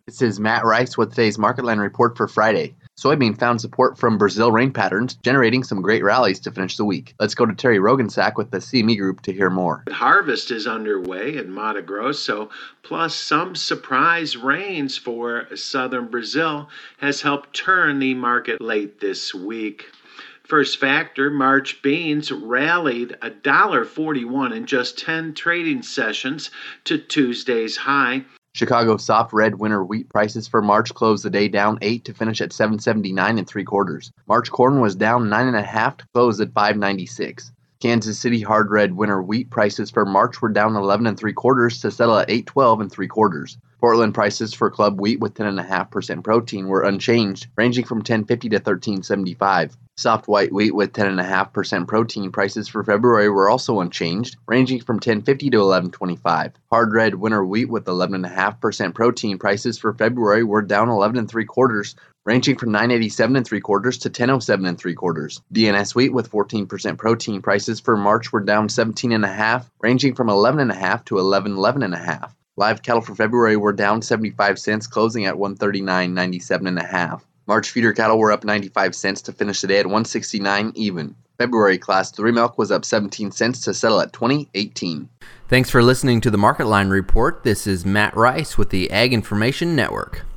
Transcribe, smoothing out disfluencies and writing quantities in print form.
This is Matt Rice with today's Market Line report for Friday. Soybean found support from Brazil rain patterns, generating some great rallies to finish the week. Let's go to Terry Rogensack with the CME Group to hear more. Harvest is underway in Mato Grosso, plus some surprise rains for southern Brazil has helped turn the market late this week. First factor, March beans rallied $1.41 in just 10 trading sessions to Tuesday's high. Chicago soft red winter wheat prices for March closed the day down 8 to finish at $7.79 3/4. March corn was down 9.5 to close at $5.96. Kansas City hard red winter wheat prices for March were down 11 3/4 to settle at $8.12 3/4. Portland prices for club wheat with 10.5% protein were unchanged, ranging from $10.50 to $13.75. Soft white wheat with 10.5% protein prices for February were also unchanged, ranging from $10.50 to $11.25. Hard red winter wheat with 11.5% protein prices for February were down 11 3/4, ranging from $9.87 3/4 to $10.07 3/4. DNS wheat with 14% protein prices for March were down 17.5, ranging from 11.5 to 11.5. Live cattle for February were down 75 cents, closing at 139.97.5. March feeder cattle were up 95 cents to finish the day at 169 even. February Class 3 milk was up 17 cents to settle at 20.18. Thanks for listening to the Market Line Report. This is Matt Rice with the Ag Information Network.